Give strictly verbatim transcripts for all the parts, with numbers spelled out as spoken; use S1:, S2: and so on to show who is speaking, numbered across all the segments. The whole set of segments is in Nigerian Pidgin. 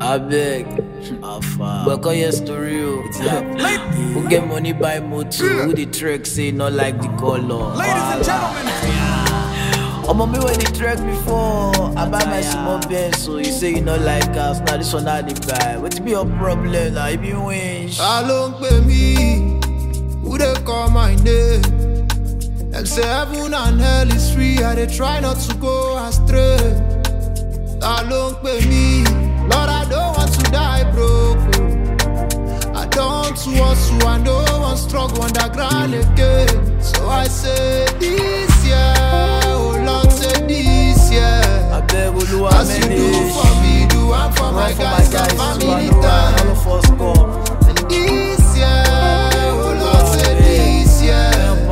S1: I beg. But call your story. Who get money buy motor? Who the track say not like the color?
S2: Ladies and gentlemen,
S1: I'm on me when the track before. I buy my small Benz, so you say you not like us. Now this one not the buy. What be your problem? Now you be winch.
S3: How long pay me? Who they call my name? Them say heaven and hell is free. I they try not to go astray. How long pay me? Lord, I don't want to die broke. I don't want to hustle, I don't want to struggle underground again. So I say this year, oh Lord, say this year.
S1: I beg Oluwa
S3: As you do for me, do I'm for my guys and family time.
S1: All of us come.
S3: And this year, oh Lord, say this year.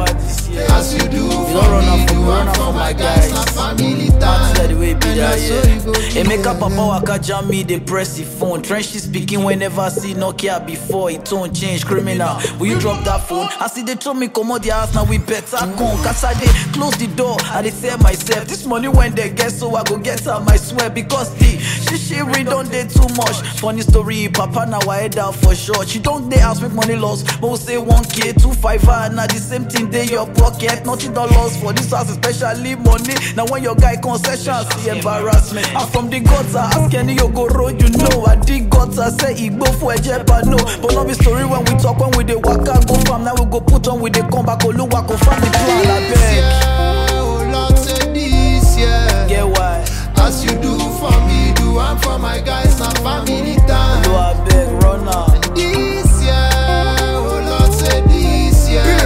S3: As you do for me, do I'm for my guys and family time.
S1: And
S3: that's so you go be.
S1: Emeka Papa waka jam me, they press the phone. Trenchy speaking whenever I see Nokia before. It tone change, criminal. Will you drop that phone? I see they throw me come out the house, now we better come. Cause I they close the door, I they tell myself, this money when they get, so I go get her, I swear. Because the she she read don't they too much. Funny story, Papa now I head out for sure. She don't they ask make money loss, but we say one K, two five, and now the same thing they your pocket. Nothing don't lost for this house, especially money. Now when your guy concession, see embarrassment. I'm from the gutter, ask any you go road, you know. I dig gutter, say it go for a jet, but no. But not be story when we talk, when we the waka go from. Now we go put on with the come back, Oluwa go from the plan, I beg.
S3: Oh Lord, say this year.
S1: Get why?
S3: As you do for me, do I'm for my guys and family time.
S1: Do I beg, run out.
S3: This year, oh Lord, say this year.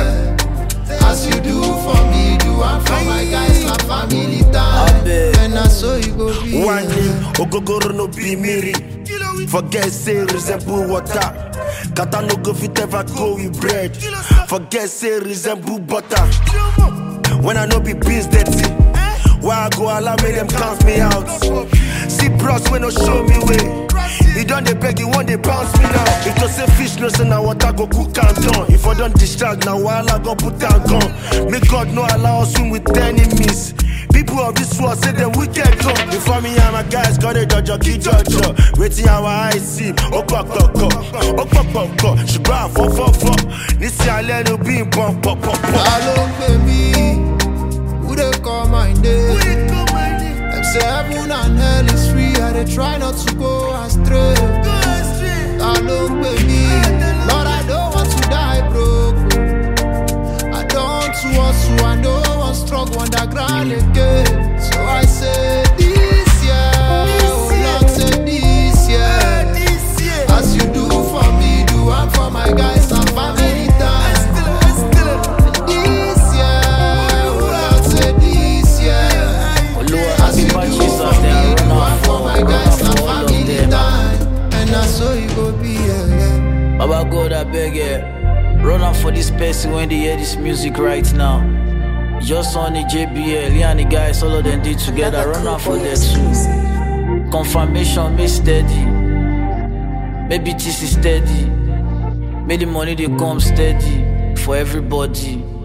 S3: As you do for me, do I'm for my guys and family time.
S1: I beg.
S3: And that's so you go be.
S4: One name, Ogogoro no be miri. Forget say resemble water. Kata no go fit ever go with bread. Forget say resemble butter. When I no be biz dirty, why I go allow me them count me out. See bros when no show me way. You don't they beg, you want they bounce me now. If you say fish no say now water go cook and done. If I don't distract now while I go put and gun. Make God no allow us swim with enemies. People of this world say them wicked come. Before me and my guys got a judge, key judge. Waiting our eyes see. Oh, pop, pop, pop. Oh, pop, pop, pop. She brought four, four, four. This year I let her be pop, pop, pop, pop.
S3: How long pay me? Who they call my name? Them say heaven and hell is free. I they try not to go astray. How long pay me? Lord, I don't want to die broke. I don't want to hustle, I don't want to struggle underground again. So I say this year, oh Lord, say this year. As you do for me, do I'm for my guys and family time. This year, oh Lord, say this year. As you do for me, do I'm for my guys and family time. And that's so you go be, yeah, yeah.
S1: Baba God, I beg you. Run out for this person when they hear this music right now. Just on the J B L, yeah, and the guys, all of them did together. Run out for that too. Confirmation, me steady. Maybe this is steady. May the money they come steady for everybody.